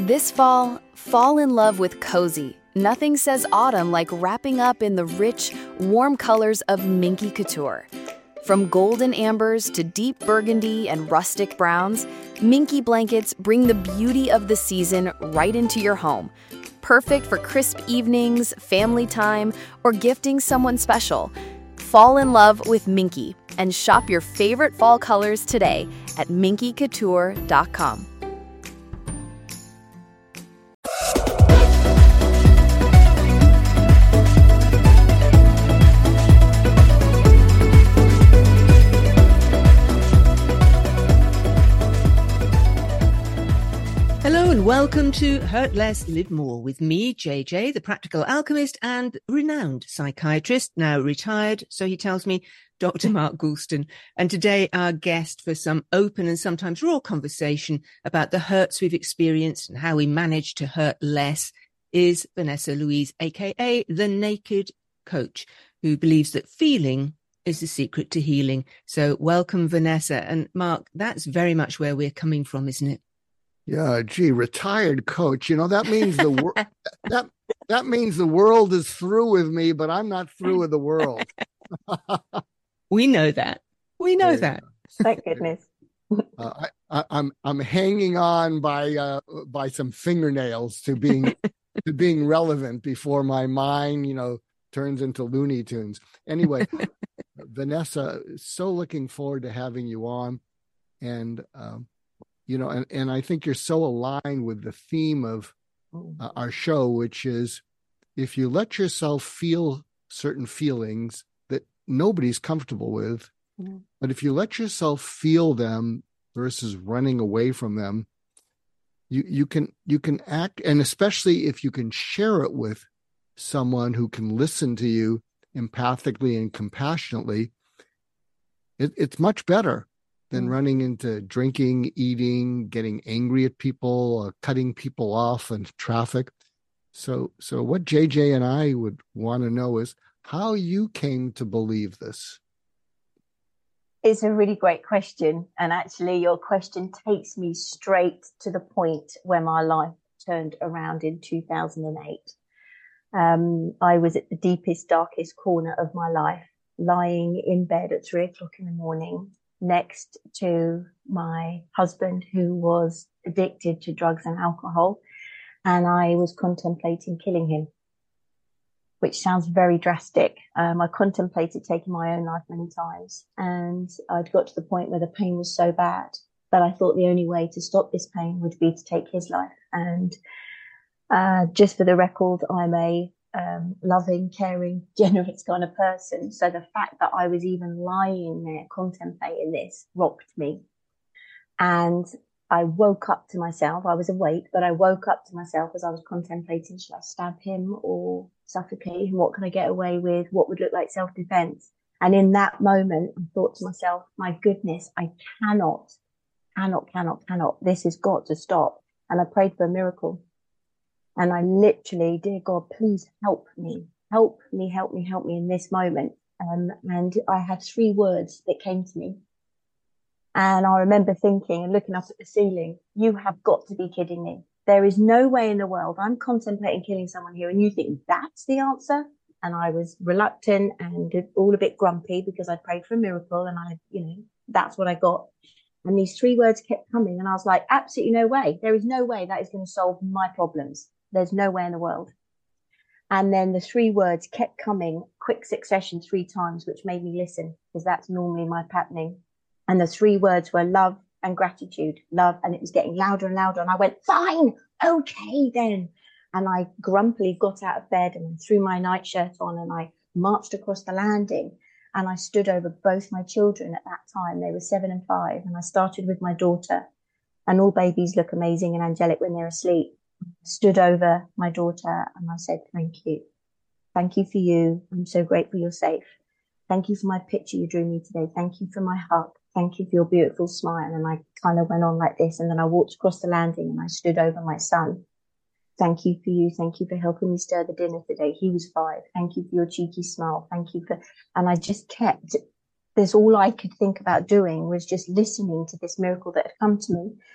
This fall, fall in love with cozy. Nothing says autumn like wrapping up in the rich, warm colors of Minky Couture. From golden ambers to deep burgundy and rustic browns, Minky blankets bring the beauty of the season right into your home. Perfect for crisp evenings, family time, or gifting someone special. Fall in love with Minky and shop your favorite fall colors today at minkycouture.com. Hello and welcome to Hurt Less, Live More with me, JJ, the practical alchemist and renowned psychiatrist, now retired, so he tells me, Dr. Mark Goulston. And today our guest for some open and sometimes raw conversation about the hurts we've experienced and how we manage to hurt less is Vanessa Louise, aka The Naked Coach, who believes that feeling is the secret to healing. So welcome, Vanessa. And Mark, that's very much where we're coming from, isn't it? Yeah, gee, retired coach. You know, that means that means the world is through with me, but I'm not through with the world. We know that. We know that. Thank goodness. I'm hanging on by some fingernails to being relevant before my mind, turns into Looney Tunes. Anyway, Vanessa, so looking forward to having you on, and and I think you're so aligned with the theme of our show, which is if you let yourself feel certain feelings that nobody's comfortable with, but if you let yourself feel them versus running away from them, you can act, and especially if you can share it with someone who can listen to you empathically and compassionately, it's much better than running into drinking, eating, getting angry at people, cutting people off in traffic. So what JJ and I would want to know is how you came to believe this. It's a really great question. And actually, your question takes me straight to the point where my life turned around in 2008. I was at the deepest, darkest corner of my life, lying in bed at 3:00 in the morning, next to my husband, who was addicted to drugs and alcohol, and I was contemplating killing him, which sounds very drastic. I contemplated taking my own life many times, and I'd got to the point where the pain was so bad that I thought the only way to stop this pain would be to take his life. And just for the record, I'm a loving, caring, generous kind of person. So the fact that I was even lying there contemplating this rocked me. And I woke up to myself. I was awake, but I woke up to myself as I was contemplating, should I stab him or suffocate him? What can I get away with? What would look like self-defense? And in that moment, I thought to myself, my goodness, I cannot. This has got to stop. And I prayed for a miracle. And I literally, dear God, please help me in this moment. And I had 3 words that came to me. And I remember thinking and looking up at the ceiling, you have got to be kidding me. There is no way in the world I'm contemplating killing someone here, and you think that's the answer? And I was reluctant and all a bit grumpy because I'd prayed for a miracle, and that's what I got. And these 3 words kept coming, and I was like, absolutely no way. There is no way that is going to solve my problems. There's no way in the world. And then the 3 words kept coming, quick succession 3 times, which made me listen, because that's normally my patterning. And the 3 words were love and gratitude, love. And it was getting louder and louder. And I went, fine, okay then. And I grumpily got out of bed and threw my nightshirt on, and I marched across the landing, and I stood over both my children at that time. They were 7 and 5. And I started with my daughter, and all babies look amazing and angelic when they're asleep. Stood over my daughter and I said, thank you. Thank you for you. I'm so grateful you're safe. Thank you for my picture you drew me today. Thank you for my hug. Thank you for your beautiful smile. And I kind of went on like this. And then I walked across the landing and I stood over my son. Thank you for you. Thank you for helping me stir the dinner today. He was 5. Thank you for your cheeky smile. Thank you for, and I just kept, all I could think about doing was just listening to this miracle that had come to me.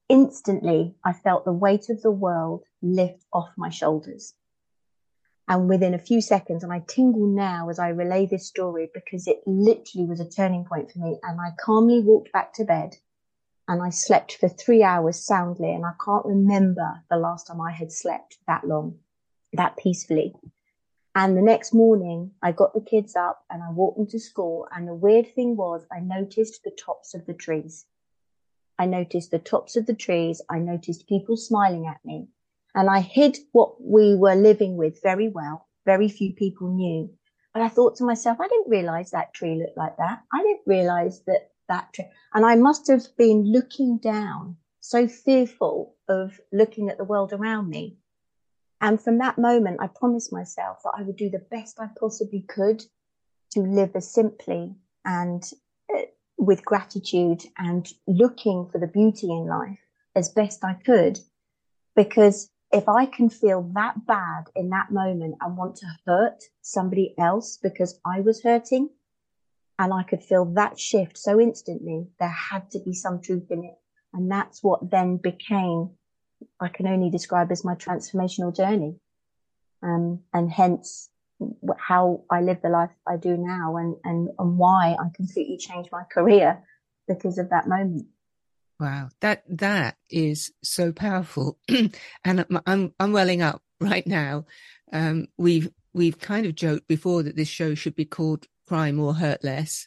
instantly I felt the weight of the world lift off my shoulders. And within a few seconds, and I tingle now as I relay this story because it literally was a turning point for me. And I calmly walked back to bed and I slept for 3 hours soundly. And I can't remember the last time I had slept that long, that peacefully. And the next morning, I got the kids up and I walked them to school. And the weird thing was, I noticed the tops of the trees. I noticed the tops of the trees. I noticed people smiling at me. And I hid what we were living with very well. Very few people knew. But I thought to myself, I didn't realize that tree looked like that. I didn't realize that tree. And I must have been looking down, so fearful of looking at the world around me. And from that moment, I promised myself that I would do the best I possibly could to live as simply and with gratitude and looking for the beauty in life as best I could. Because if I can feel that bad in that moment and want to hurt somebody else because I was hurting, and I could feel that shift so instantly, there had to be some truth in it. And that's what then became, I can only describe as my transformational journey. And hence how I live the life I do now and why I completely changed my career because of that moment. Wow, that is so powerful, and I'm welling up right now. We've kind of joked before that this show should be called Cry More, Hurt Less,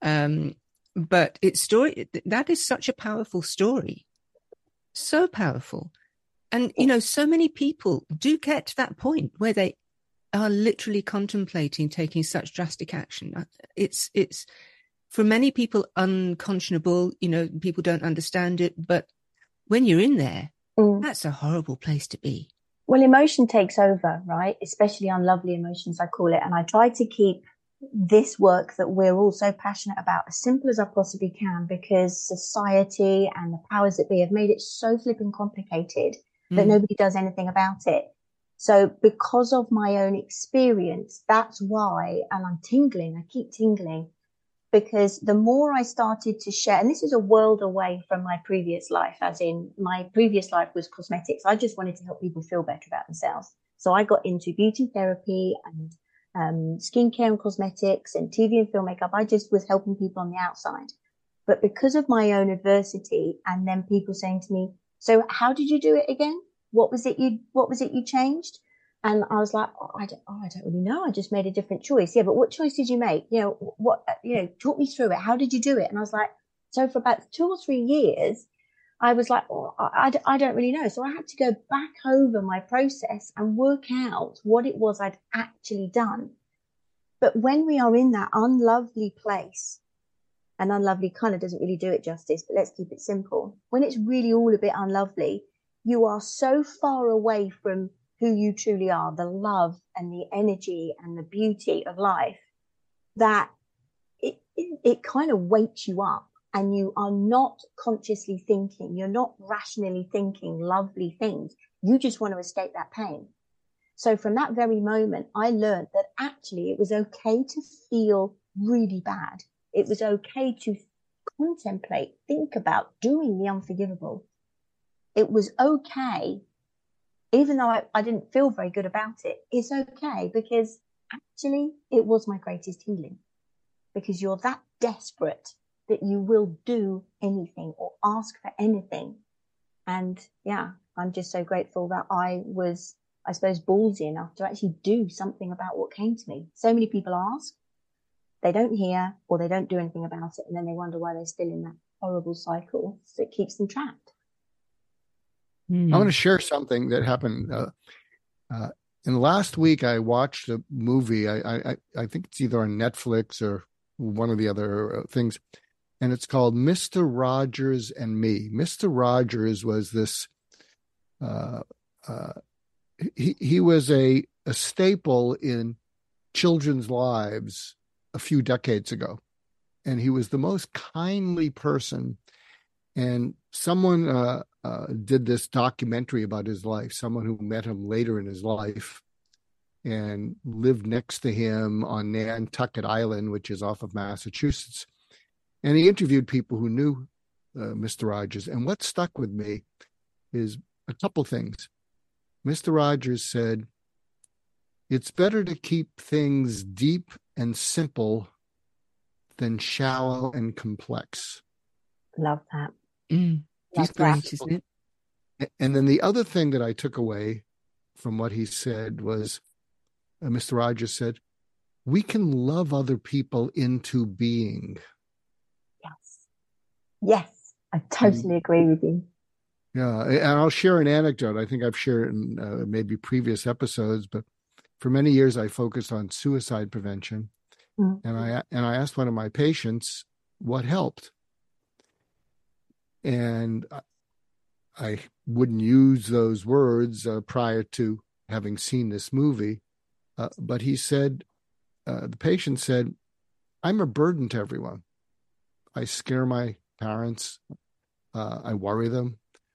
but that is such a powerful story, so powerful, and so many people do get to that point where they are literally contemplating taking such drastic action. It's for many people unconscionable, people don't understand it, but when you're in there, that's a horrible place to be. Well, emotion takes over, right? Especially unlovely emotions, I call it. And I try to keep this work that we're all so passionate about as simple as I possibly can, because society and the powers that be have made it so flipping complicated that nobody does anything about it. So because of my own experience, that's why, and I'm tingling, I keep tingling, because the more I started to share, and this is a world away from my previous life, as in my previous life was cosmetics. I just wanted to help people feel better about themselves. So I got into beauty therapy and skincare and cosmetics and TV and film makeup. I just was helping people on the outside. But because of my own adversity and then people saying to me, so how did you do it again? What was it you changed? And I was like, I don't really know. I just made a different choice. Yeah, but what choice did you make? Talk me through it. How did you do it? And I was like, so for about 2 or 3 years, I was like, I don't really know. So I had to go back over my process and work out what it was I'd actually done. But when we are in that unlovely place, and unlovely kind of doesn't really do it justice, but let's keep it simple. When it's really all a bit unlovely, you are so far away from who you truly are, the love and the energy and the beauty of life, that it kind of wakes you up, and you are not consciously thinking, you're not rationally thinking lovely things. You just want to escape that pain. So from that very moment, I learned that actually it was okay to feel really bad. It was okay to contemplate, think about doing the unforgivable. It was okay. Even though I didn't feel very good about it, it's okay, because actually it was my greatest healing. Because you're that desperate that you will do anything or ask for anything. And yeah, I'm just so grateful that I was, I suppose, ballsy enough to actually do something about what came to me. So many people ask, they don't hear, or they don't do anything about it. And then they wonder why they're still in that horrible cycle that keeps them trapped. I want to share something that happened. In the last week, I watched a movie. I think it's either on Netflix or one of the other things, and it's called Mr. Rogers and Me. Mr. Rogers was this. He was a staple in children's lives a few decades ago, and he was the most kindly person. And someone did this documentary about his life, someone who met him later in his life and lived next to him on Nantucket Island, which is off of Massachusetts. And he interviewed people who knew Mr. Rogers. And what stuck with me is a couple things. Mr. Rogers said, it's better to keep things deep and simple than shallow and complex. Love that. That's great, isn't it? And then the other thing that I took away from what he said was, Mr. Rogers said, we can love other people into being. Yes, I totally agree with you. Yeah, and I'll share an anecdote. I think I've shared it in maybe previous episodes, but for many years I focused on suicide prevention. And I asked one of my patients what helped. And I wouldn't use those words prior to having seen this movie. But he said, the patient said, I'm a burden to everyone. I scare my parents. I worry them.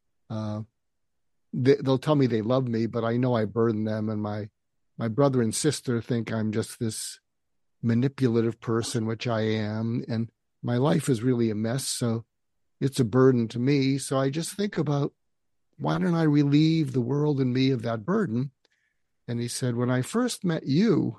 They'll tell me they love me, but I know I burden them. And my brother and sister think I'm just this manipulative person, which I am. And my life is really a mess. So it's a burden to me. So I just think about, why don't I relieve the world and me of that burden? And he said, when I first met you,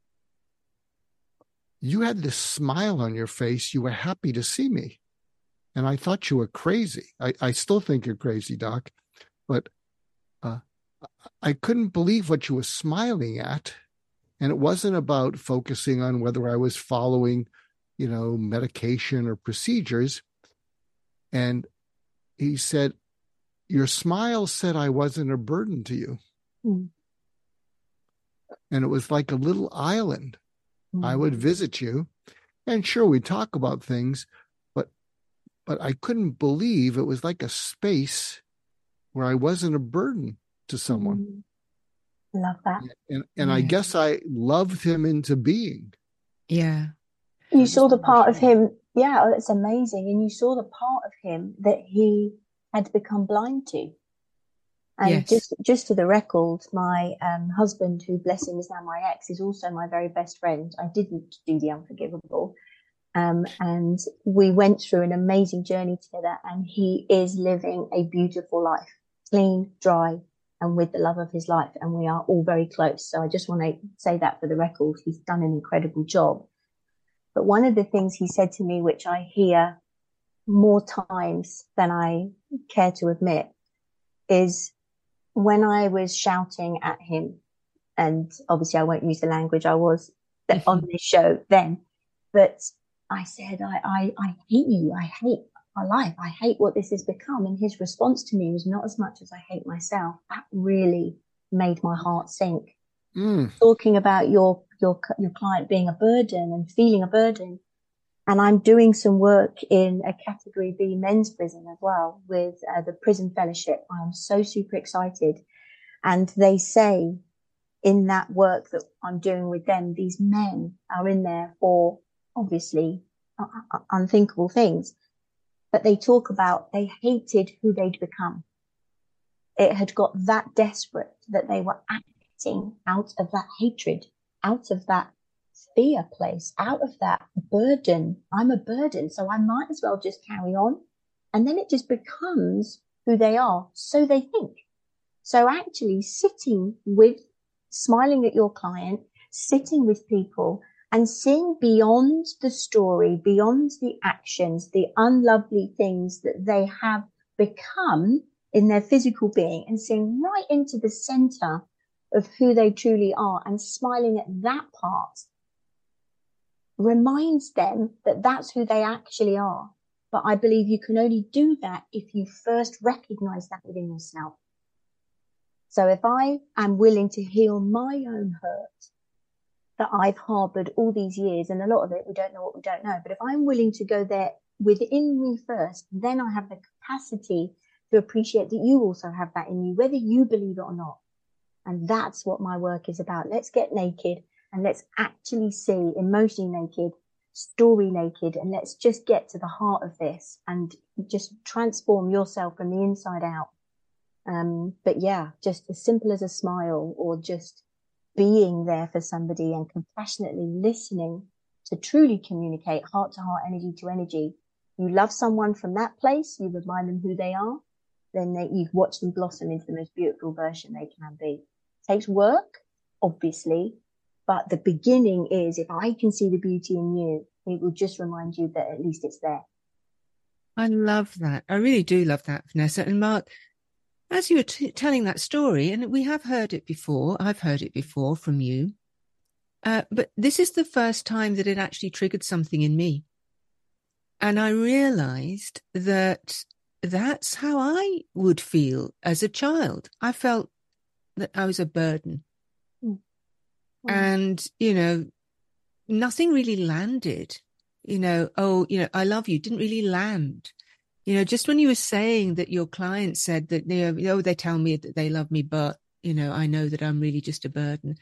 you had this smile on your face. You were happy to see me. And I thought you were crazy. I still think you're crazy, Doc. But I couldn't believe what you were smiling at. And it wasn't about focusing on whether I was following, medication or procedures. And he said, your smile said I wasn't a burden to you. And it was like a little island. I would visit you, and sure, we'd talk about things, but I couldn't believe it was like a space where I wasn't a burden to someone. Love that. And I guess I loved him into being. Yeah. You saw the part of him. Yeah, it's amazing. And you saw the part of him that he had become blind to. And just for the record, my husband, who bless him is now my ex, is also my very best friend. I didn't do the unforgivable. And we went through an amazing journey together, and he is living a beautiful life, clean, dry, and with the love of his life. And we are all very close. So I just want to say that for the record. He's done an incredible job. But one of the things he said to me, which I hear more times than I care to admit, is when I was shouting at him, and obviously I won't use the language I was on this show then, but I said, I hate you. I hate my life. I hate what this has become. And his response to me was, not as much as I hate myself. That really made my heart sink. Talking about your client being a burden and feeling a burden. And I'm doing some work in a category B men's prison as well with the Prison Fellowship. I'm so super excited. And they say in that work that I'm doing with them, these men are in there for obviously unthinkable things. But they talk about they hated who they'd become. It had got that desperate that they were acting out of that hatred, out of that fear place, out of that burden. I'm a burden, so I might as well just carry on. And then it just becomes who they are, so they think. So actually smiling at your client, sitting with people and seeing beyond the story, beyond the actions, the unlovely things that they have become in their physical being, and seeing right into the center of who they truly are and smiling at that part reminds them that that's who they actually are. But I believe you can only do that if you first recognize that within yourself. So if I am willing to heal my own hurt that I've harbored all these years, and a lot of it, we don't know what we don't know, but if I'm willing to go there within me first, then I have the capacity to appreciate that you also have that in you, whether you believe it or not. And that's what my work is about. Let's get naked and let's actually see emotionally naked, story naked, and let's just get to the heart of this and just transform yourself from the inside out. But yeah, just as simple as a smile, or just being there for somebody and compassionately listening to truly communicate heart to heart, energy to energy. You love someone from that place, you remind them who they are. then you've watched them blossom into the most beautiful version they can be. It takes work, obviously, but the beginning is, if I can see the beauty in you, it will just remind you that at least it's there. I love that. I really do love that, Vanessa. And Mark, as you were telling that story, and we have heard it before, I've heard it before from you, but this is the first time that it actually triggered something in me. And I realized that that's how I would feel as a child. I felt that I was a burden. Mm. And, nothing really landed. I love you didn't really land. Just when you were saying that your client said that, they tell me that they love me, but, I know that I'm really just a burden.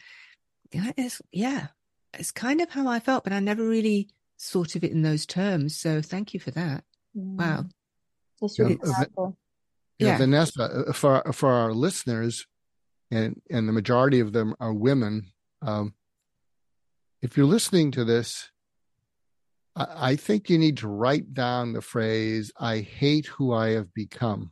It's kind of how I felt, but I never really thought of it in those terms. So thank you for that. Wow. It's really powerful. Vanessa, for our listeners, and the majority of them are women, if you're listening to this, I think you need to write down the phrase, I hate who I have become.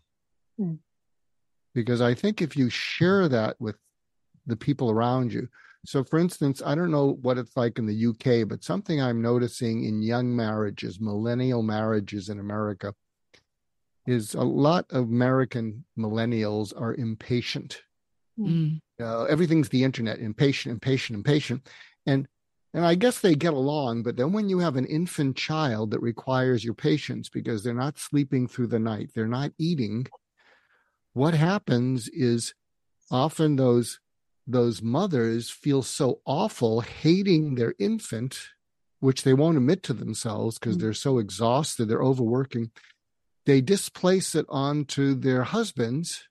Because I think if you share that with the people around you. So, for instance, I don't know what it's like in the UK, but something I'm noticing in young marriages, millennial marriages in America, is a lot of American millennials are impatient. Everything's the internet, impatient. And I guess they get along, but then when you have an infant child that requires your patience because they're not sleeping through the night, they're not eating, what happens is often those mothers feel so awful hating their infant, which they won't admit to themselves because they're so exhausted, they're overworking. They displace it onto their husbands.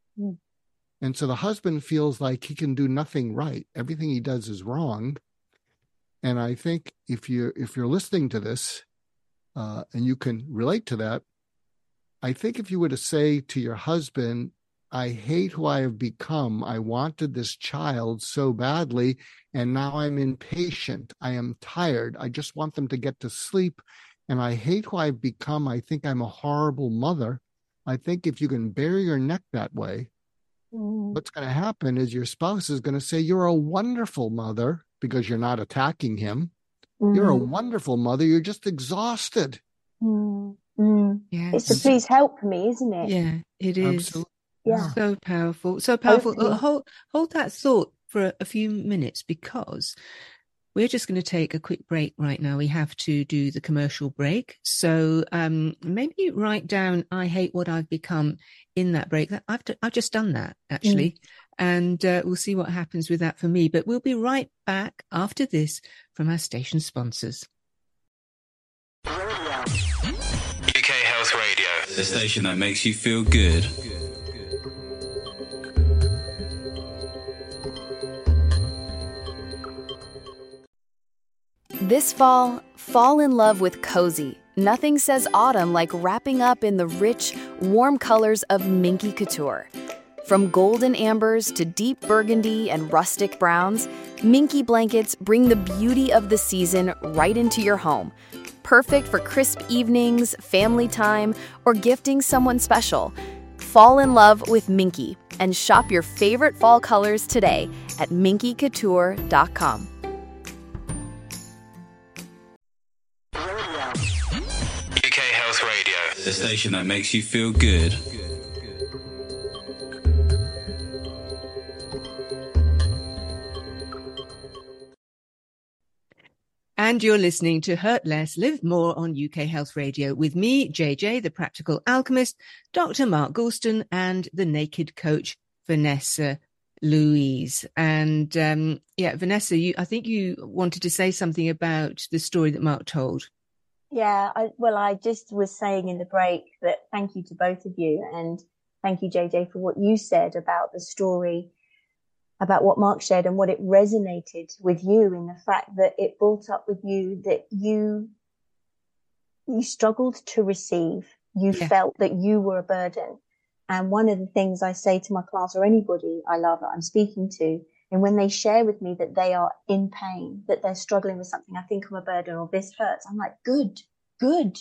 And so the husband feels like he can do nothing right. Everything he does is wrong. And I think if you're listening to this and you can relate to that, I think if you were to say to your husband, I hate who I have become. I wanted this child so badly, and now I'm impatient. I am tired. I just want them to get to sleep, and I hate who I've become. I think I'm a horrible mother. I think if you can bare your neck that way, what's going to happen is your spouse is going to say, you're a wonderful mother, because you're not attacking him. You're a wonderful mother. You're just exhausted. Yes. It's a please help me, isn't it? Yeah, it is. Absolutely. Yeah. So powerful. Hold that thought for a few minutes, because we're just going to take a quick break right now. We have to do the commercial break. So maybe write down, I hate what I've become in that break. I've just done that, actually. And we'll see what happens with that for me. But we'll be right back after this from our station sponsors. UK Health Radio, the station that makes you feel good. This fall in love with Cozy. Nothing says autumn like wrapping up in the rich, warm colors of Minky Couture. From golden ambers to deep burgundy and rustic browns, Minky blankets bring the beauty of the season right into your home. Perfect for crisp evenings, family time, or gifting someone special. Fall in love with Minky and shop your favorite fall colors today at minkycouture.com. UK Health Radio, the station that makes you feel good. And you're listening to Hurt Less, Live More on UK Health Radio with me, JJ, the Practical Alchemist, Dr. Mark Goulston, and the Naked Coach, Vanessa Louise. And Vanessa, I think you wanted to say something about the story that Mark told. Yeah, I just was saying in the break that thank you to both of you, and thank you, JJ, for what you said about the story, about what Mark shared and what it resonated with you, in the fact that it brought up with you that you struggled to receive. You felt that you were a burden. And one of the things I say to my class, or anybody I love that I'm speaking to, and when they share with me that they are in pain, that they're struggling with something, I think I'm a burden or this hurts, I'm like, good.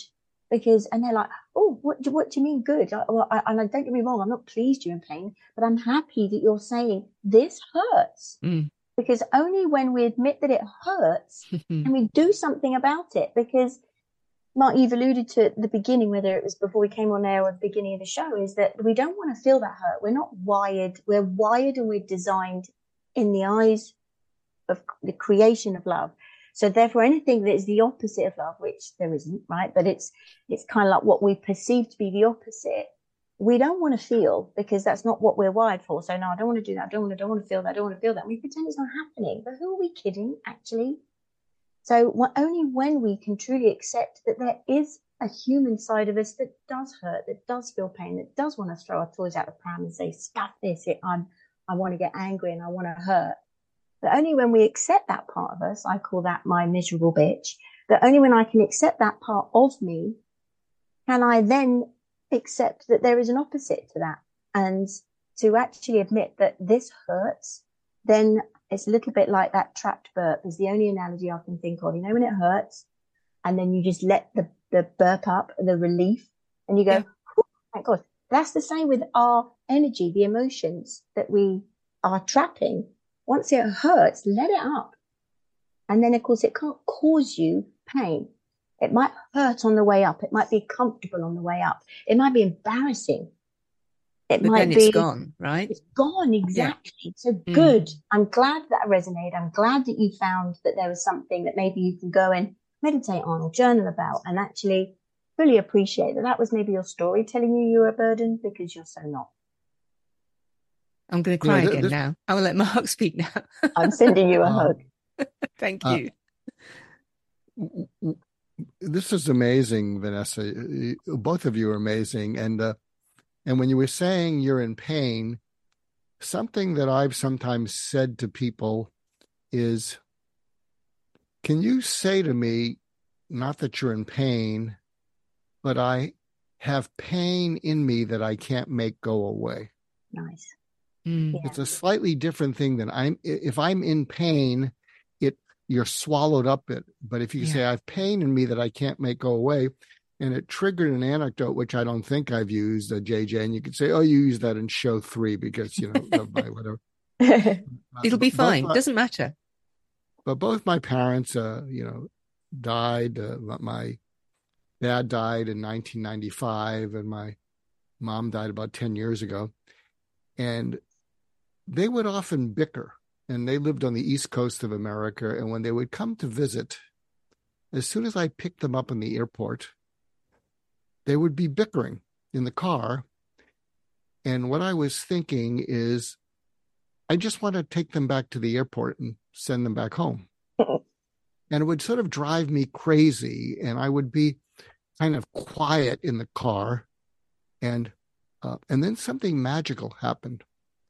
and they're like, oh, what do you mean good? And don't get me wrong, I'm not pleased you're in pain, but I'm happy that you're saying this hurts. Because only when we admit that it hurts can we do something about it. Because Mark, you've alluded to at the beginning, whether it was before we came on air or the beginning of the show, is that we don't want to feel that hurt. We're not wired. We're wired and we're designed in the eyes of the creation of love. So therefore, anything that is the opposite of love, which there isn't, right? But it's kind of like what we perceive to be the opposite. We don't want to feel, because that's not what we're wired for. So no, I don't want to do that. I don't want to feel that. I don't want to feel that. We pretend it's not happening. But who are we kidding, actually? So only when we can truly accept that there is a human side of us that does hurt, that does feel pain, that does want to throw our toys out the pram and say, stuff this, I want to get angry and I want to hurt. But only when we accept that part of us, I call that my miserable bitch, that only when I can accept that part of me, can I then accept that there is an opposite to that. And to actually admit that this hurts, then it's a little bit like that trapped burp is the only analogy I can think of. You know, when it hurts and then you just let the burp up, the relief, and you go, oh, thank God. That's the same with our energy, the emotions that we are trapping. Once it hurts, let it up. And then, of course, it can't cause you pain. It might hurt on the way up. It might be comfortable on the way up. It might be embarrassing. But then it's gone, right? It's gone, exactly. Yeah. So good. I'm glad that resonated. I'm glad that you found that there was something that maybe you can go and meditate on or journal about, and actually really appreciate that was maybe your story telling you were a burden, because you're so not. I'm going to cry again now. I will let Mark speak now. I'm sending you a hug. Thank you. This is amazing, Vanessa. Both of you are amazing. And when you were saying you're in pain, something that I've sometimes said to people is, can you say to me, not that you're in pain, but I have pain in me that I can't make go away. Nice. Yeah. It's a slightly different thing than if I'm in pain, you're swallowed up it. But if you say I have pain in me that I can't make go away, and it triggered an anecdote, which I don't think I've used, JJ, and you could say, oh, you used that in show 3 because, whatever. It'll be fine. Doesn't matter. But both my parents, died. My dad died in 1995, and my mom died about 10 years ago. And they would often bicker, and they lived on the East Coast of America. And when they would come to visit, as soon as I picked them up in the airport, they would be bickering in the car. And what I was thinking is, I just want to take them back to the airport and send them back home. And it would sort of drive me crazy. And I would be kind of quiet in the car. And then something magical happened.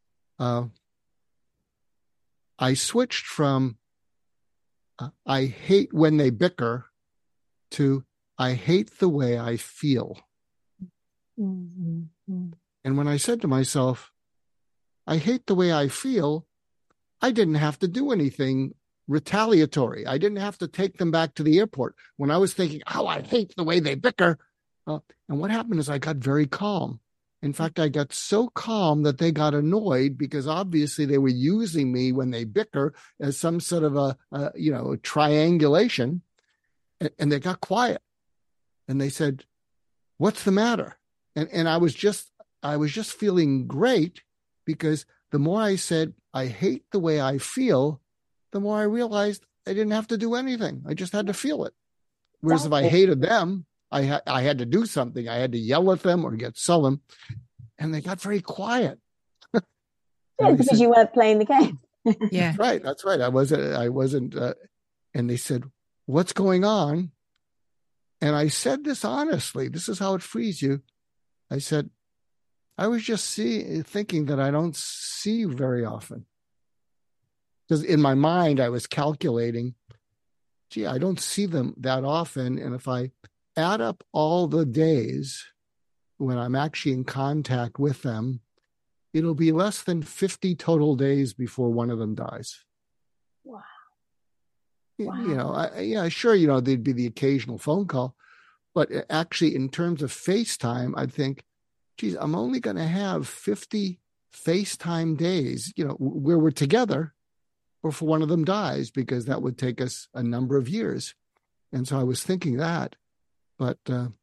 I switched from I hate when they bicker to I hate the way I feel. Mm-hmm. And when I said to myself, I hate the way I feel, I didn't have to do anything retaliatory. I didn't have to take them back to the airport. When I was thinking, oh, I hate the way they bicker. And what happened is I got very calm. In fact, I got so calm that they got annoyed because obviously they were using me when they bicker as some sort of a triangulation. And they got quiet. And they said, what's the matter? And I was just feeling great, because the more I said, I hate the way I feel, the more I realized I didn't have to do anything. I just had to feel it. Whereas if I hated them, I had to do something. I had to yell at them or get sullen. And they got very quiet. Because said, you weren't playing the game. Yeah. That's right. I wasn't. And they said, what's going on? And I said this honestly. This is how it frees you. I said, I was just thinking that I don't see you very often. Because in my mind, I was calculating, gee, I don't see them that often. And if I add up all the days when I'm actually in contact with them, it'll be less than 50 total days before one of them dies. Wow. Sure, there'd be the occasional phone call, But actually, in terms of FaceTime, I think, geez, I'm only going to have 50 FaceTime days, where we're together before one of them dies, because that would take us a number of years. And so I was thinking that, but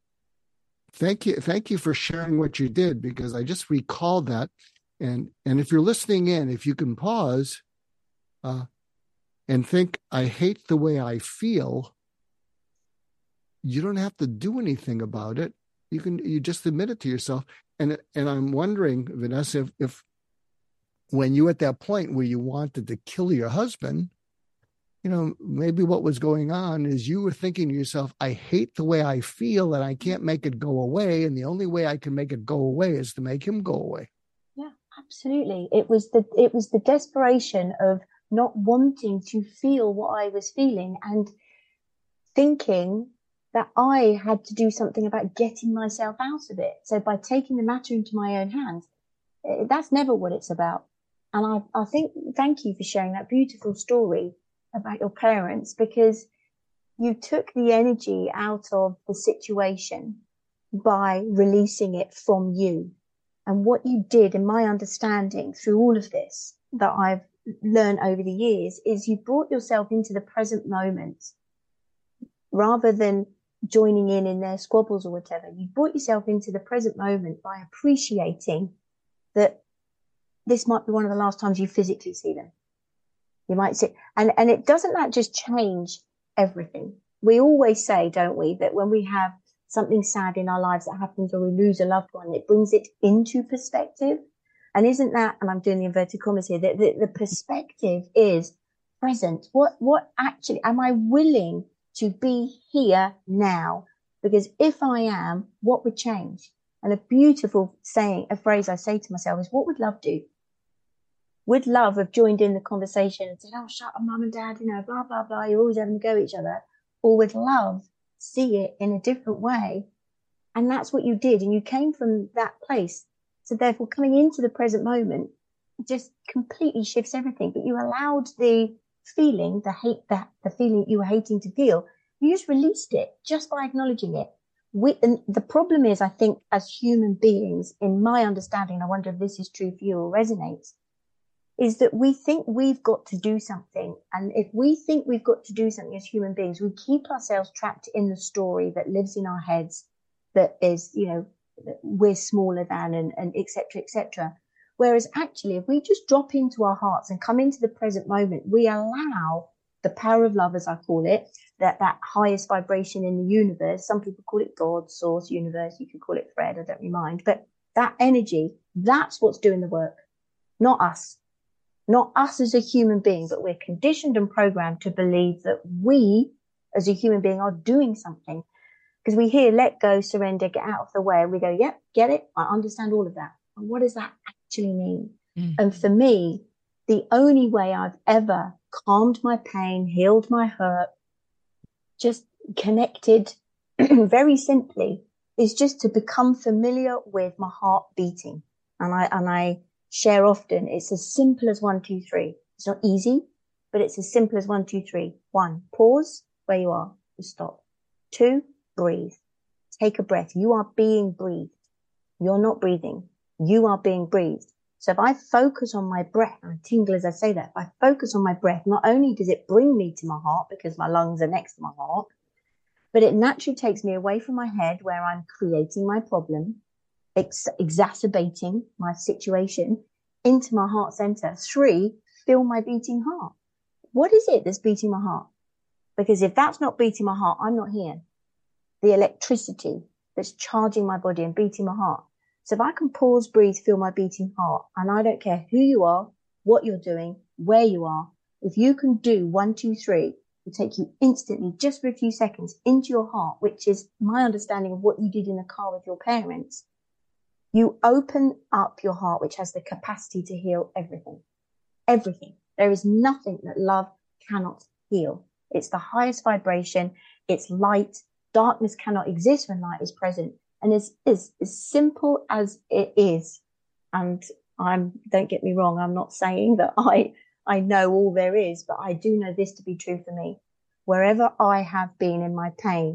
thank you for sharing what you did, because I just recalled that. And if you're listening in, if you can pause and think, I hate the way I feel, you don't have to do anything about it. You just admit it to yourself. And I'm wondering, Vanessa, if when you were at that point where you wanted to kill your husband, maybe what was going on is you were thinking to yourself, I hate the way I feel and I can't make it go away. And the only way I can make it go away is to make him go away. Yeah, absolutely. It was the desperation of not wanting to feel what I was feeling and thinking that I had to do something about getting myself out of it. So by taking the matter into my own hands, that's never what it's about. And I think, thank you for sharing that beautiful story about your parents, because you took the energy out of the situation by releasing it from you. And what you did, in my understanding through all of this that I've learned over the years, is you brought yourself into the present moment rather than joining in their squabbles or whatever. You brought yourself into the present moment by appreciating that this might be one of the last times you physically see them. You might see, and it doesn't that just change everything? We always say, don't we, that when we have something sad in our lives that happens, or we lose a loved one, it brings it into perspective. And isn't that, and I'm doing the inverted commas here, that the perspective is present. What actually, am I willing to be here now? Because if I am, what would change? And a beautiful saying, a phrase I say to myself is, what would love do? Would love have joined in the conversation and said, oh, shut up, mum and dad, blah, blah, blah, you're always having to go at each other? Or would love see it in a different way? And that's what you did. And you came from that place. So therefore, coming into the present moment just completely shifts everything. But you allowed the feeling, the feeling you were hating to feel, you just released it just by acknowledging it. And the problem is, I think, as human beings, in my understanding, I wonder if this is true for you or resonates, is that we think we've got to do something. And if we think we've got to do something as human beings, we keep ourselves trapped in the story that lives in our heads, that is, we're smaller than, and et cetera, et cetera. Whereas actually, if we just drop into our hearts and come into the present moment, we allow the power of love, as I call it, that highest vibration in the universe. Some people call it God, source, universe. You could call it Fred, I don't really mind. But that energy, that's what's doing the work, not us. Not us as a human being, but we're conditioned and programmed to believe that we as a human being are doing something. Because we hear, let go, surrender, get out of the way. And we go, yep, get it. I understand all of that. And what does that actually mean? Mm. And for me, the only way I've ever calmed my pain, healed my hurt, just connected very simply, is just to become familiar with my heart beating. And I share often, it's as simple as 1, 2, 3. It's not easy, but it's as simple as 1, 2, 3. 1, pause where you are, just stop. 2, breathe. Take a breath. You are being breathed. You're not breathing. You are being breathed. So if I focus on my breath, and I tingle as I say that, if I focus on my breath, not only does it bring me to my heart because my lungs are next to my heart, but it naturally takes me away from my head where I'm creating my problem, exacerbating my situation, into my heart center. 3, feel my beating heart. What is it that's beating my heart? Because if that's not beating my heart, I'm not here. The electricity that's charging my body and beating my heart. So if I can pause, breathe, feel my beating heart, and I don't care who you are, what you're doing, where you are, if you can do 1, 2, 3, it'll take you instantly, just for a few seconds, into your heart, which is my understanding of what you did in the car with your parents. You open up your heart, which has the capacity to heal everything. Everything. There is nothing that love cannot heal. It's the highest vibration. It's light. Darkness cannot exist when light is present. And it's as simple as it is. And don't get me wrong, I'm not saying that I know all there is, but I do know this to be true for me. Wherever I have been in my pain,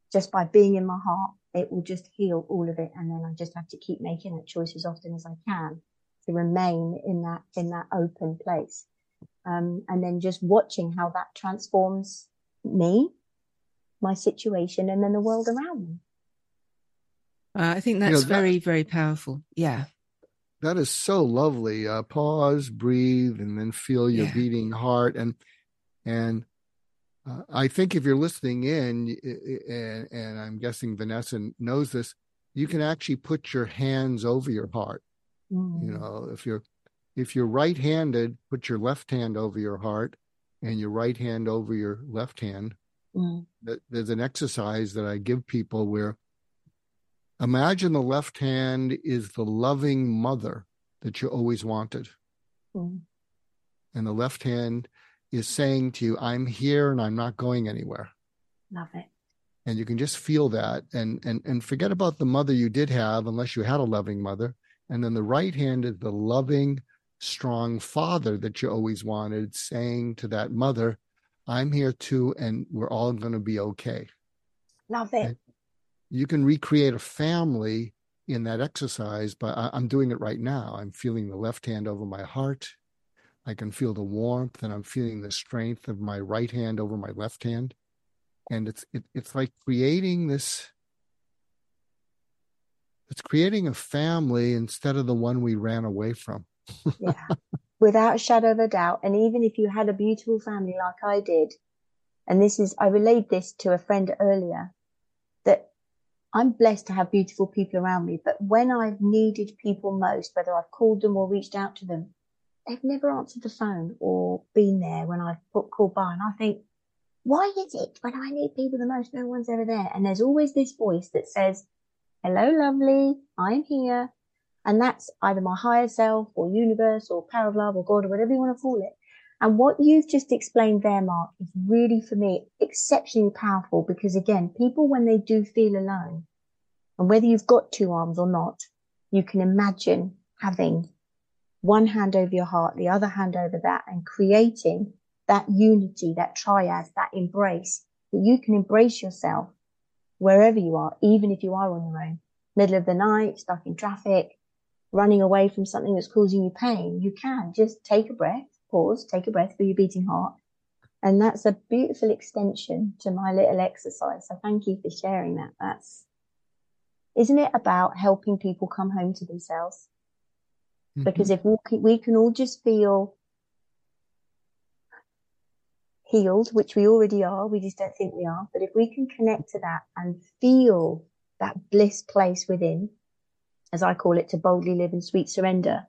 just by being in my heart, it will just heal all of it. And then I just have to keep making that choice as often as I can to remain in that open place. And then just watching how that transforms me, my situation, and then the world around me. I think that's very, very powerful. Yeah. That is so lovely. Pause, breathe, and then feel your beating heart. And I think if you're listening in, and I'm guessing Vanessa knows this, you can actually put your hands over your heart. You know, if you're right-handed, put your left hand over your heart and your right hand over your left hand. There's an exercise that I give people where imagine the left hand is the loving mother that you always wanted. And the left hand is saying to you, I'm here and I'm not going anywhere. Love it. And you can just feel that and forget about the mother you did have, unless you had a loving mother. And then the right hand is the loving, strong father that you always wanted, saying to that mother, I'm here too, and we're all going to be okay. Love it. And you can recreate a family in that exercise, but I'm doing it right now. I'm feeling the left hand over my heart. I can feel the warmth, and I'm feeling the strength of my right hand over my left hand. And it's like creating this. It's creating a family instead of the one we ran away from. Yeah, without a shadow of a doubt. And even if you had a beautiful family like I did, and I relayed this to a friend earlier, that I'm blessed to have beautiful people around me. But when I've needed people most, whether I've called them or reached out to them, they've never answered the phone or been there when I've called by. And I think, why is it when I need people the most, no one's ever there? And there's always this voice that says, hello, lovely, I'm here. And that's either my higher self or universe or power of love or God or whatever you want to call it. And what you've just explained there, Mark, is really, for me, exceptionally powerful, because again, people, when they do feel alone, and whether you've got two arms or not, you can imagine having one hand over your heart, the other hand over that, and creating that unity, that triad, that embrace, that you can embrace yourself wherever you are, even if you are on your own, middle of the night, stuck in traffic, running away from something that's causing you pain. You can just take a breath, pause, take a breath for your beating heart. And that's a beautiful extension to my little exercise. So thank you for sharing that. Isn't it about helping people come home to themselves? Because if we can all just feel healed, which we already are, we just don't think we are. But if we can connect to that and feel that bliss place within, as I call it, to boldly live in sweet surrender,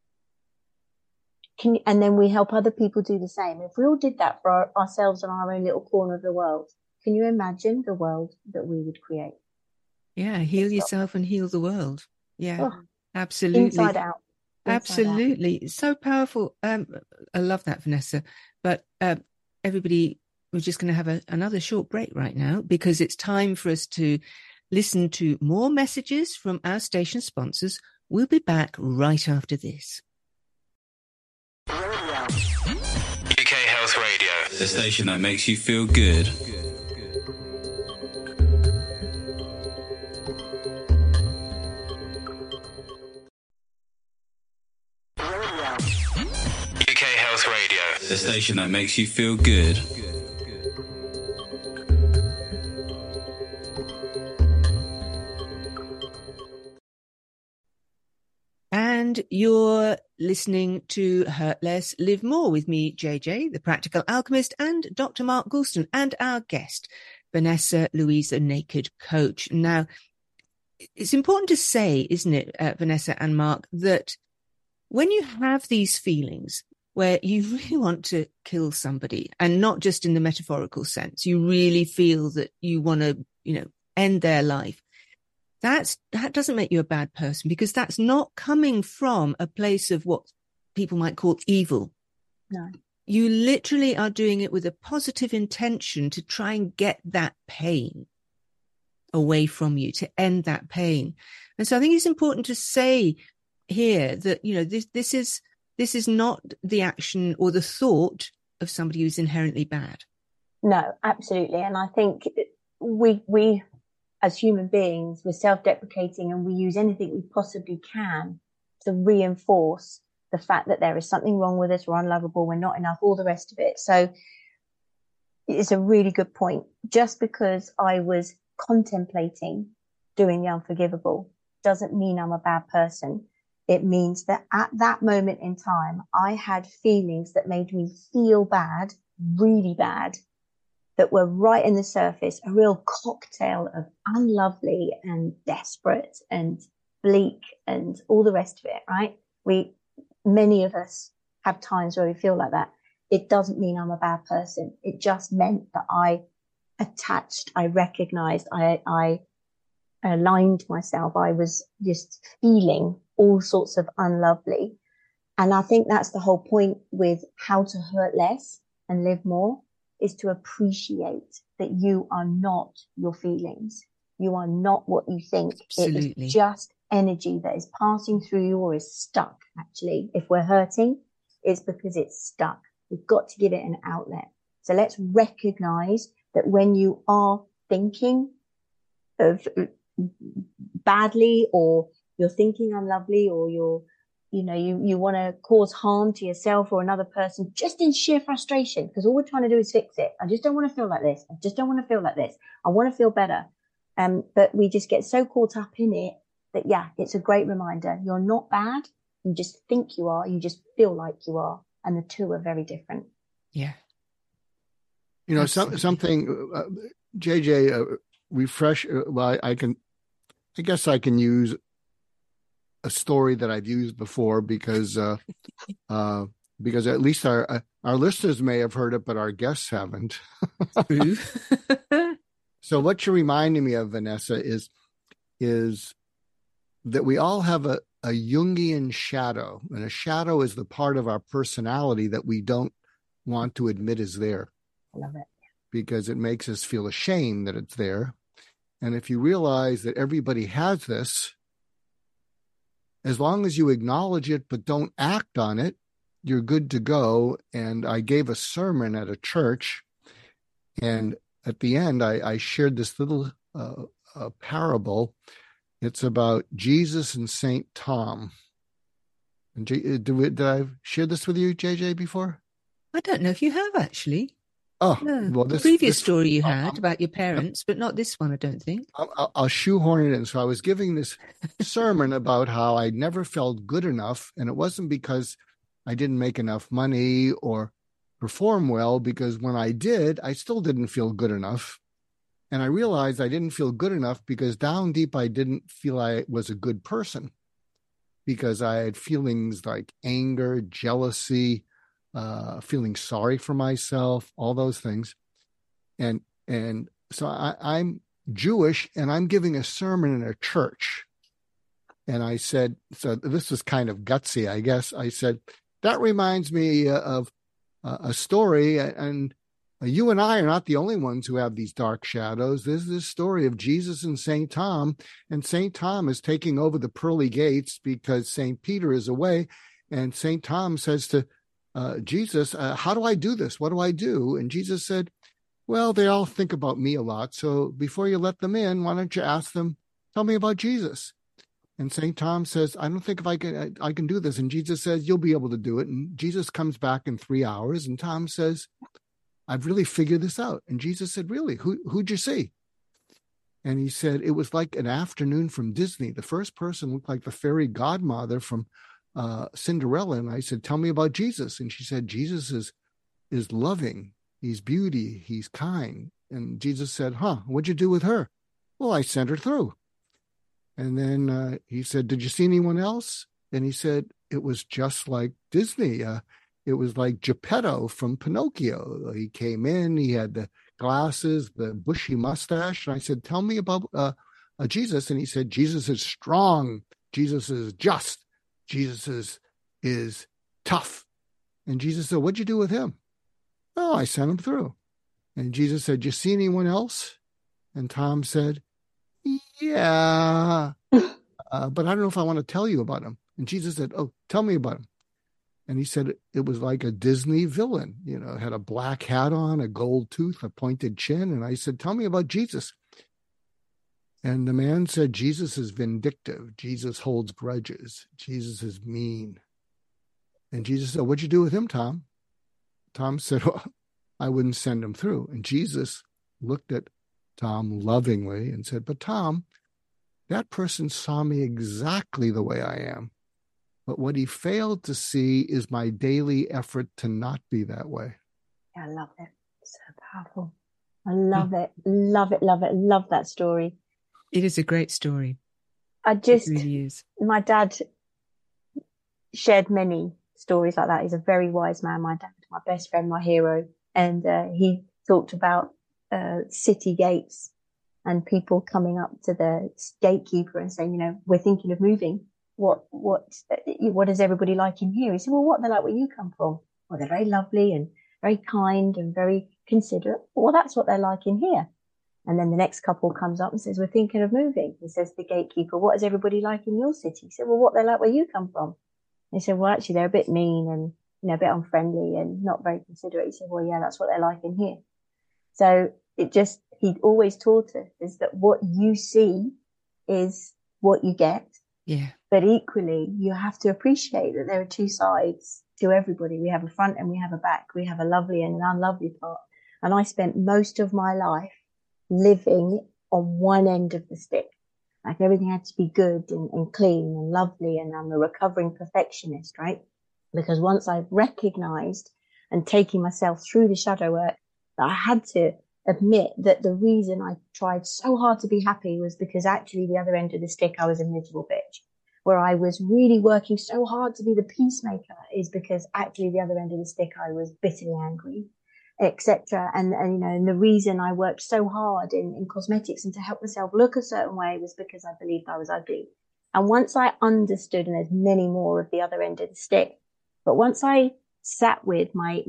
and then we help other people do the same. If we all did that for ourselves in our own little corner of the world, can you imagine the world that we would create? Yeah, heal yourself and heal the world. Yeah, absolutely. Inside out. Absolutely. It's so powerful. I love that, Vanessa. But everybody, we're just going to have another short break right now, because it's time for us to listen to more messages from our station sponsors. We'll be back right after this. UK Health Radio, the station that makes you feel good. UK Health Radio, the station that makes you feel good. And you're listening to Hurt Less, Live More with me, JJ, the Practical Alchemist, and Dr. Mark Goulston, and our guest, Vanessa Louise, the Naked Coach. Now, it's important to say, isn't it, Vanessa and Mark, that when you have these feelings where you really want to kill somebody, and not just in the metaphorical sense, you really feel that you want to, end their life, that doesn't make you a bad person, because that's not coming from a place of what people might call evil. No. You literally are doing it with a positive intention to try and get that pain away from you, to end that pain. And so I think it's important to say here that, this is not the action or the thought of somebody who's inherently bad. No, absolutely. And I think we as human beings, we're self-deprecating and we use anything we possibly can to reinforce the fact that there is something wrong with us, we're unlovable, we're not enough, all the rest of it. So it's a really good point. Just because I was contemplating doing the unforgivable doesn't mean I'm a bad person. It means that at that moment in time, I had feelings that made me feel bad, really bad, that were right in the surface, a real cocktail of unlovely and desperate and bleak and all the rest of it, right? Many of us have times where we feel like that. It doesn't mean I'm a bad person. It just meant that I attached, I recognized, I aligned myself. I was just feeling all sorts of unlovely. And I think that's the whole point with how to hurt less and live more, is to appreciate that you are not your feelings. You are not what you think. Absolutely. It is just energy that is passing through you or is stuck, actually. If we're hurting, it's because it's stuck. We've got to give it an outlet. So let's recognize that when you are thinking of badly, or you're thinking unlovely, or you want to cause harm to yourself or another person just in sheer frustration, because all we're trying to do is fix it. I just don't want to feel like this. I just don't want to feel like this. I want to feel better. But we just get so caught up in it that, yeah, it's a great reminder. You're not bad. You just think you are. You just feel like you are. And the two are very different. Yeah. You know, something, JJ, refresh. Well, I guess I can use a story that I've used before because at least our listeners may have heard it, but our guests haven't. So what you're reminding me of, Vanessa, is that we all have a Jungian shadow, and a shadow is the part of our personality that we don't want to admit is there. I love it. Because it makes us feel ashamed that it's there. And if you realize that everybody has this, as long as you acknowledge it but don't act on it, you're good to go. And I gave a sermon at a church, and at the end, I shared this little parable. It's about Jesus and St. Tom. And did I share this with you, JJ, before? I don't know if you have, actually. Oh, no. Well, the previous story you had about your parents, but not this one, I don't think. I'll shoehorn it in. So I was giving this sermon about how I never felt good enough, and it wasn't because I didn't make enough money or perform well, because when I did, I still didn't feel good enough. And I realized I didn't feel good enough because down deep, I didn't feel I was a good person, because I had feelings like anger, jealousy, feeling sorry for myself, all those things. And so I'm Jewish, and I'm giving a sermon in a church. And I said, so this was kind of gutsy, I guess. I said, that reminds me of a story, and you and I are not the only ones who have these dark shadows. There's this story of Jesus and St. Tom, and St. Tom is taking over the pearly gates because St. Peter is away. And St. Tom says to Jesus, how do I do this? What do I do? And Jesus said, well, they all think about me a lot. So before you let them in, why don't you ask them, tell me about Jesus? And St. Tom says, I don't think if I can do this. And Jesus says, you'll be able to do it. And Jesus comes back in 3 hours. And Tom says, I've really figured this out. And Jesus said, really? Who'd you see? And he said, it was like an afternoon from Disney. The first person looked like the fairy godmother from Cinderella. And I said, tell me about Jesus. And she said, Jesus is loving. He's beauty. He's kind. And Jesus said, what'd you do with her? Well, I sent her through. And then he said, did you see anyone else? And he said, it was just like Disney. It was like Geppetto from Pinocchio. He came in, he had the glasses, the bushy mustache. And I said, tell me about Jesus. And he said, Jesus is strong. Jesus is just. Jesus is tough. And Jesus said, what'd you do with him? Oh, I sent him through. And Jesus said, you see anyone else? And Tom said, yeah, but I don't know if I want to tell you about him. And Jesus said, oh, tell me about him. And he said it was like a Disney villain, had a black hat on, a gold tooth, a pointed chin. And I said, tell me about Jesus. And the man said, Jesus is vindictive. Jesus holds grudges. Jesus is mean. And Jesus said, what'd you do with him, Tom? Tom said, well, I wouldn't send him through. And Jesus looked at Tom lovingly and said, but Tom, that person saw me exactly the way I am. But what he failed to see is my daily effort to not be that way. Yeah, I love it. So powerful. I love it. Love it. Love it. Love that story. It is a great story. It really is. My dad shared many stories like that. He's a very wise man. My dad, my best friend, my hero. And he talked about city gates and people coming up to the gatekeeper and saying, we're thinking of moving. What is everybody like in here? He said, well, what they're like where you come from? Well, they're very lovely and very kind and very considerate. Well, that's what they're like in here. And then the next couple comes up and says, we're thinking of moving. He says to the gatekeeper, what is everybody like in your city? He said, well, what they're like where you come from? He said, well, actually, they're a bit mean and, a bit unfriendly and not very considerate. He said, well, yeah, that's what they're like in here. So he always taught us is that what you see is what you get. Yeah. But equally, you have to appreciate that there are two sides to everybody. We have a front and we have a back. We have a lovely and an unlovely part. And I spent most of my life living on one end of the stick. Like everything had to be good and clean and lovely. And I'm a recovering perfectionist, right? Because once I've recognized and taken myself through the shadow work, that I had to admit that the reason I tried so hard to be happy was because actually the other end of the stick, I was a miserable bitch. Where I was really working so hard to be the peacemaker is because actually the other end of the stick, I was bitterly angry, etc. And the reason I worked so hard in cosmetics and to help myself look a certain way was because I believed I was ugly. And once I understood, and there's many more of the other end of the stick, but once I sat with my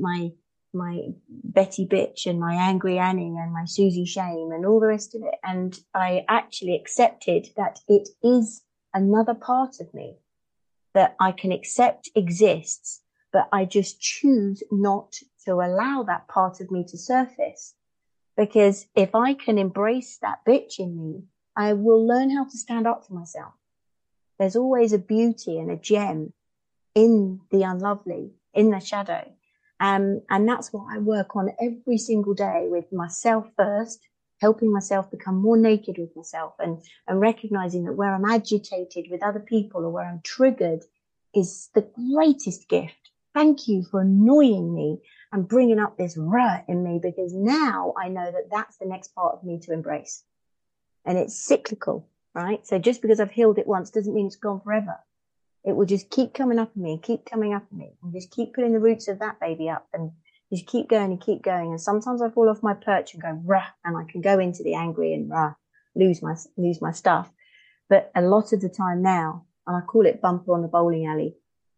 Betty bitch and my angry Annie and my Susie shame and all the rest of it, and I actually accepted that it is another part of me that I can accept exists, but I just choose not to allow that part of me to surface. Because if I can embrace that bitch in me, I will learn how to stand up for myself. There's always a beauty and a gem in the unlovely, in the shadow. And that's what I work on every single day, with myself first, helping myself become more naked with myself and recognizing that where I'm agitated with other people or where I'm triggered is the greatest gift. Thank you for annoying me and bringing up this rut in me, because now I know that that's the next part of me to embrace. And it's cyclical, right? So just because I've healed it once doesn't mean it's gone forever. It will just keep coming up in me and keep coming up in me and just keep putting the roots of that baby up and just keep going and keep going. And sometimes I fall off my perch and go, rah, and I can go into the angry and rah, lose my stuff. But a lot of the time now, and I call it bumper on the bowling alley,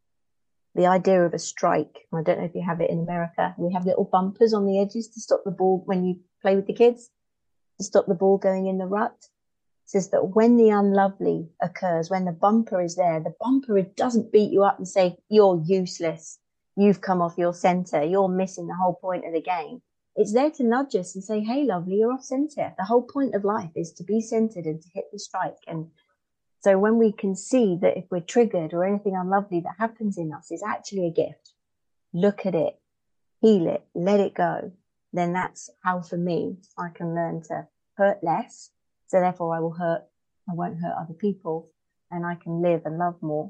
the idea of a strike. I don't know if you have it in America. We have little bumpers on the edges to stop the ball when you play with the kids, to stop the ball going in the rut. It says that when the unlovely occurs, when the bumper is there, the bumper doesn't beat you up and say, you're useless. You've come off your center. You're missing the whole point of the game. It's there to nudge us and say, hey, lovely, you're off center. The whole point of life is to be centered and to hit the strike. And so when we can see that if we're triggered or anything unlovely that happens in us is actually a gift, look at it, heal it, let it go, then that's how, for me, I can learn to hurt less. So therefore I won't hurt other people, and I can live and love more.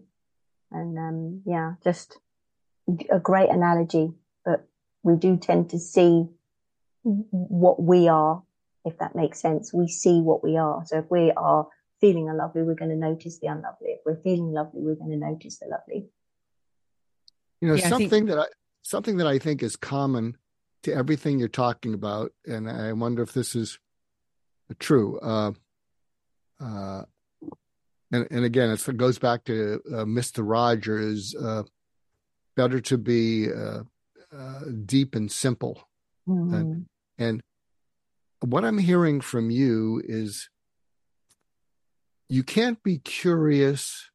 And just a great analogy, but we do tend to see what we are, if that makes sense. We see what we are. So if we are feeling unlovely, we're going to notice the unlovely. If we're feeling lovely, we're going to notice the lovely. Something that I think is common to everything you're talking about, and I wonder if this is true. And again, it goes back to Mr. Rogers. Better to be deep and simple. Mm-hmm. And what I'm hearing from you is you can't be curious,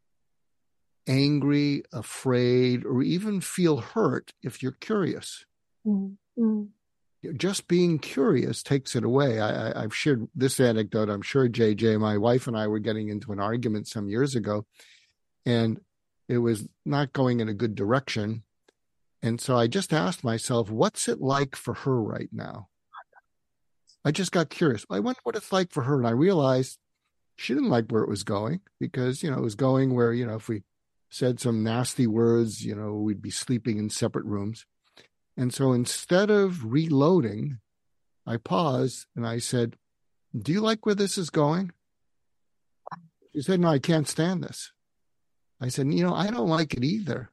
angry, afraid, or even feel hurt if you're curious. Mm-hmm. just being curious takes it away. I've shared this anecdote. I'm sure, JJ, my wife and I were getting into an argument some years ago, and it was not going in a good direction. And so I just asked myself, what's it like for her right now? I just got curious. I wonder what it's like for her. And I realized she didn't like where it was going because, it was going where, if we said some nasty words, we'd be sleeping in separate rooms. And so instead of reloading, I paused and I said, do you like where this is going? She said, no, I can't stand this. I said, I don't like it either.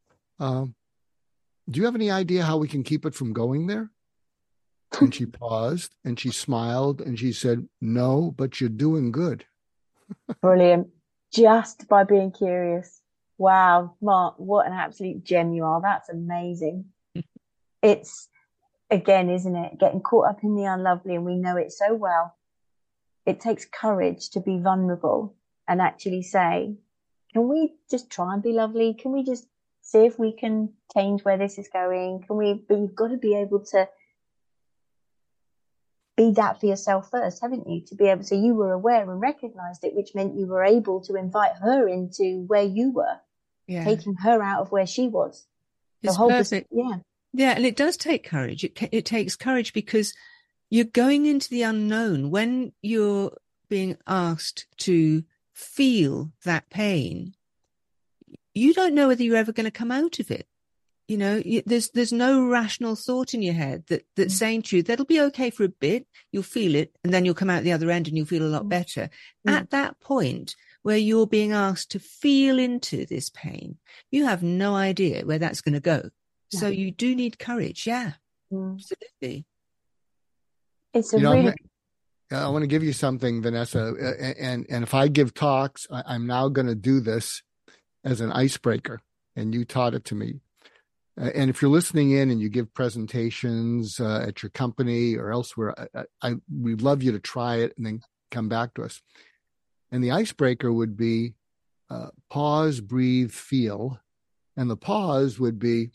Do you have any idea how we can keep it from going there? And she paused and she smiled and she said, no, but you're doing good. Brilliant. Just by being curious. Wow, Mark, what an absolute gem you are. That's amazing. It's, again, isn't it? Getting caught up in the unlovely, and we know it so well. It takes courage to be vulnerable and actually say, can we just try and be lovely? Can we just see if we can change where this is going? But you've got to be able to be that for yourself first, haven't you? To be able, so you were aware and recognized it, which meant you were able to invite her into where you were, taking her out of where she was. It's perfect. Yeah. Yeah. And it does take courage. It takes courage because you're going into the unknown when you're being asked to feel that pain. You don't know whether you're ever going to come out of it. There's no rational thought in your head that's saying to you, that'll be okay for a bit. You'll feel it and then you'll come out the other end and you'll feel a lot better. At that point where you're being asked to feel into this pain, you have no idea where that's going to go. Yeah. So you do need courage. Yeah, absolutely. It's a really... I want to give you something, Vanessa. And if I give talks, I'm now going to do this as an icebreaker. And you taught it to me. And if you're listening in and you give presentations at your company or elsewhere, we'd love you to try it and then come back to us. And the icebreaker would be pause, breathe, feel. And the pause would be,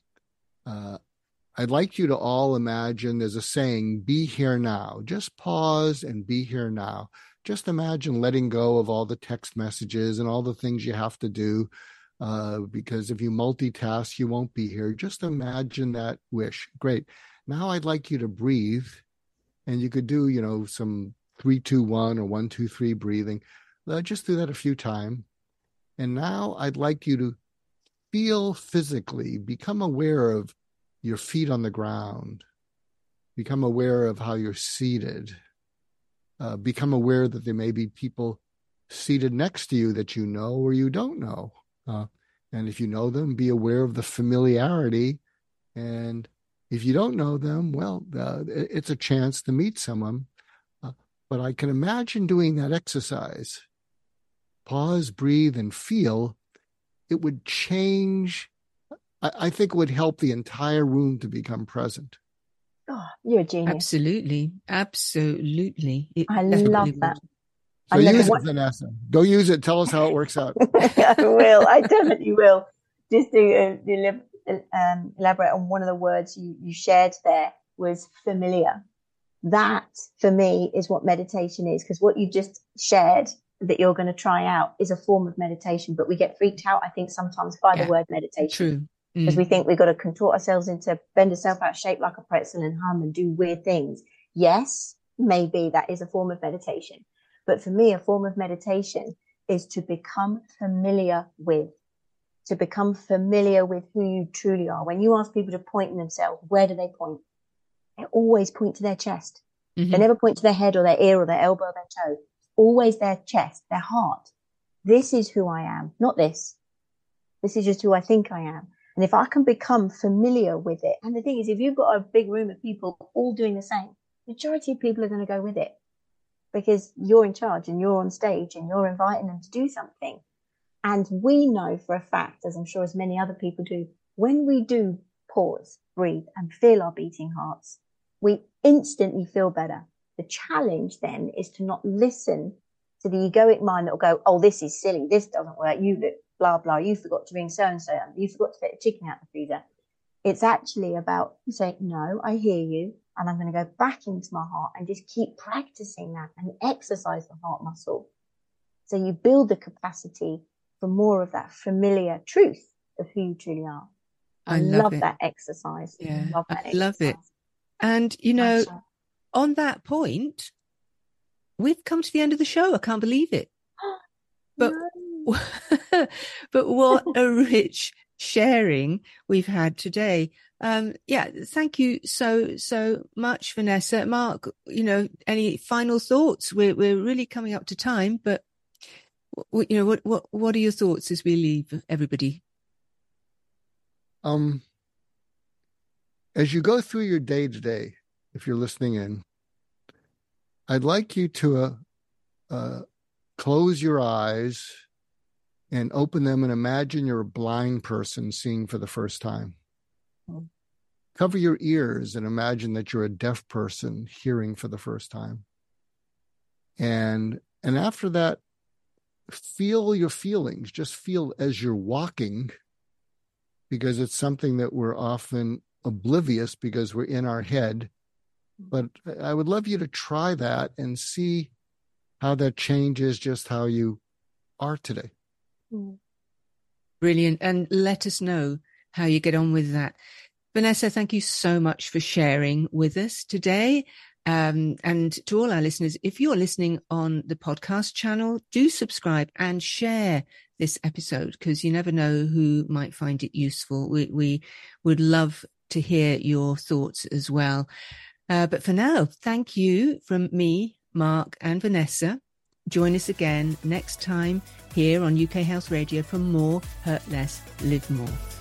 I'd like you to all imagine there's a saying, be here now. Just pause and be here now. Just imagine letting go of all the text messages and all the things you have to do. Because if you multitask, you won't be here. Just imagine that wish. Great. Now I'd like you to breathe, and you could do, some 3-2-1 or 1-2-3 breathing. Just do that a few times. And now I'd like you to feel physically, become aware of your feet on the ground, become aware of how you're seated, become aware that there may be people seated next to you that you know or you don't know. And if you know them, be aware of the familiarity. And if you don't know them, well, it's a chance to meet someone. But I can imagine doing that exercise. Pause, breathe, and feel. It would change. I think it would help the entire room to become present. Oh, you're a genius. Absolutely. Absolutely. I love that. So use it, Vanessa. Go use it. Tell us how it works out. I will. I definitely will. Just to elaborate on one of the words you shared there was familiar. That, for me, is what meditation is, because what you just shared that you're going to try out is a form of meditation, but we get freaked out, I think, sometimes by the word meditation. True. Because we think we've got to contort ourselves into bend ourselves out shape like a pretzel and hum and do weird things. Yes, maybe that is a form of meditation. But for me, a form of meditation is to become familiar with who you truly are. When you ask people to point in themselves, where do they point? They always point to their chest. Mm-hmm. They never point to their head or their ear or their elbow or their toe. Always their chest, their heart. This is who I am, not this. This is just who I think I am. And if I can become familiar with it, and the thing is, if you've got a big room of people all doing the same, majority of people are going to go with it. Because you're in charge and you're on stage and you're inviting them to do something. And we know for a fact, as I'm sure as many other people do, when we do pause, breathe, and feel our beating hearts, we instantly feel better. The challenge then is to not listen to the egoic mind that will go, oh, this is silly, this doesn't work, you look blah, blah, you forgot to bring so-and-so, you forgot to fit a chicken out the freezer. It's actually about saying, no, I hear you, And I'm going to go back into my heart and just keep practicing that and exercise the heart muscle. So you build the capacity for more of that familiar truth of who you truly are. I love that exercise. Yeah, I love it. And, you know, on that point, we've come to the end of the show. I can't believe it. But, but what a rich sharing we've had today. Thank you so much, Vanessa. Mark, you know, any final thoughts? We're really coming up to time, but you know, what are your thoughts as we leave everybody? As you go through your day today, if you're listening in, I'd like you to close your eyes and open them and imagine you're a blind person seeing for the first time. Cover your ears and imagine that you're a deaf person hearing for the first time. And after that, feel your feelings. Just feel as you're walking, because it's something that we're often oblivious because we're in our head. But I would love you to try that and see how that changes just how you are today. Brilliant. And let us know how you get on with that. Vanessa, thank you so much for sharing with us today. And to all our listeners, if you're listening on the podcast channel, do subscribe and share this episode, because you never know who might find it useful. We would love to hear your thoughts as well. But for now, thank you from me, Mark and Vanessa. Join us again next time here on UK Health Radio for more Hurt Less, Live More.